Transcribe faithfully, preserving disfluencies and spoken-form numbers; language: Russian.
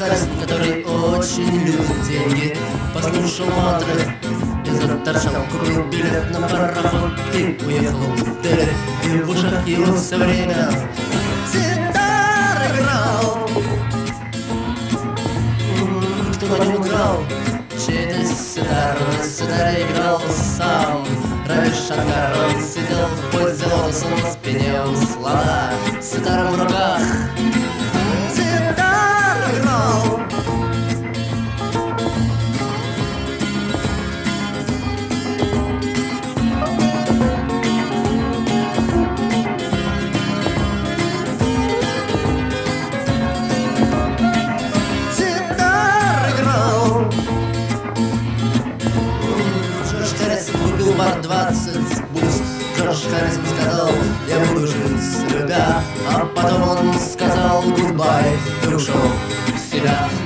казнь, который очень любит деньги. Послушал мантры и заторчал, купил билет на пароход и уехал в Дели. И в ушах его все время ситар играл. Кто на нем играл? Чей-то ситар, на ситаре играл сам Рави Шанкар. Он сидел в позе лотоса на спине у слона, ситаром в руках ситар играл. Бар двадцать бус. Джордж Харрисон сказал: я буду жить с любя. А потом он сказал гудбай и ушел в себя.